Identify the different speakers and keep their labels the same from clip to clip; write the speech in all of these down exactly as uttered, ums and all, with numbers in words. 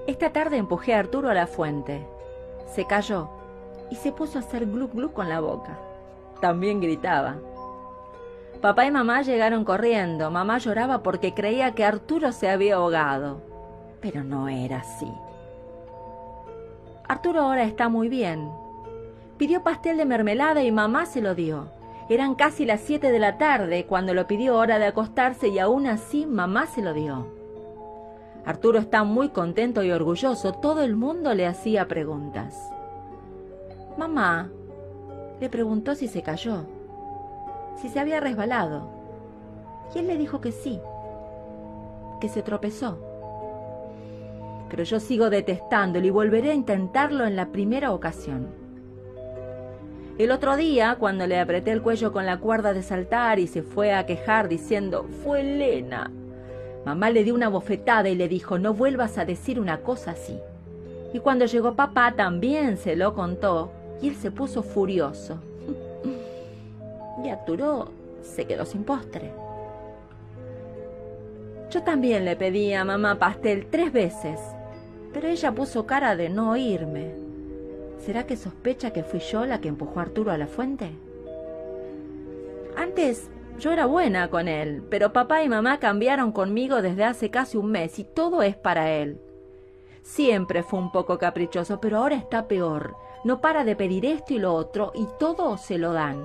Speaker 1: Esta tarde empujé a Arturo a la fuente. Se cayó y se puso a hacer gluc gluc con la boca. También gritaba. Papá y mamá llegaron corriendo. Mamá lloraba porque creía que Arturo se había ahogado. Pero no era así. Arturo ahora está muy bien. Pidió pastel de mermelada y mamá se lo dio. Eran casi las siete de la tarde cuando lo pidió hora de acostarse y aún así mamá se lo dio. Arturo está muy contento y orgulloso. Todo el mundo le hacía preguntas. Mamá le preguntó si se cayó, si se había resbalado. Y él le dijo que sí, que se tropezó. Pero yo sigo detestándolo y volveré a intentarlo en la primera ocasión. El otro día, cuando le apreté el cuello con la cuerda de saltar y se fue a quejar diciendo, «Fue Elena», mamá le dio una bofetada y le dijo, «No vuelvas a decir una cosa así». Y cuando llegó papá también se lo contó y él se puso furioso. Y Arturo se quedó sin postre. Yo también le pedí a mamá pastel tres veces, pero ella puso cara de no oírme. ¿Será que sospecha que fui yo la que empujó a Arturo a la fuente? Antes yo era buena con él, pero papá y mamá cambiaron conmigo desde hace casi un mes y todo es para él. Siempre fue un poco caprichoso, pero ahora está peor. No para de pedir esto y lo otro y todo se lo dan.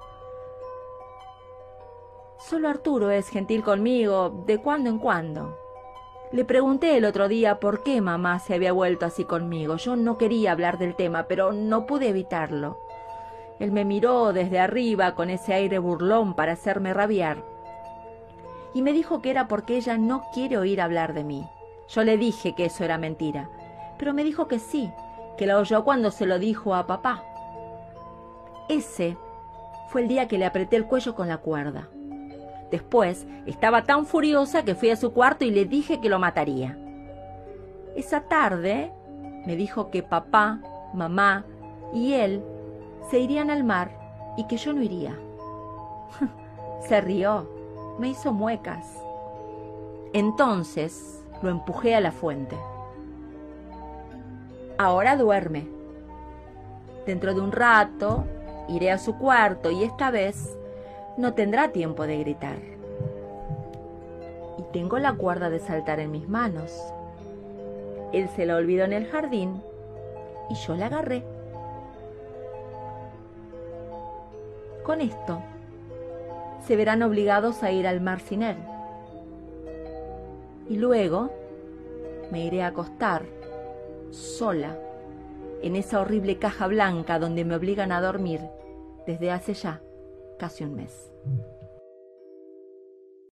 Speaker 1: Solo Arturo es gentil conmigo de cuando en cuando. Le pregunté el otro día por qué mamá se había vuelto así conmigo. Yo no quería hablar del tema, pero no pude evitarlo. Él me miró desde arriba con ese aire burlón para hacerme rabiar. Y me dijo que era porque ella no quiere oír hablar de mí. Yo le dije que eso era mentira, pero me dijo que sí, que lo oyó cuando se lo dijo a papá. Ese fue el día que le apreté el cuello con la cuerda. Después estaba tan furiosa que fui a su cuarto y le dije que lo mataría. Esa tarde me dijo que papá, mamá y él se irían al mar y que yo no iría. Se rió, me hizo muecas. Entonces lo empujé a la fuente. Ahora duerme. Dentro de un rato iré a su cuarto y esta vez no tendrá tiempo de gritar. Y tengo la cuerda de saltar en mis manos. Él se la olvidó en el jardín y yo la agarré. Con esto, se verán obligados a ir al mar sin él. Y luego me iré a acostar sola en esa horrible caja blanca donde me obligan a dormir desde hace ya casi un mes.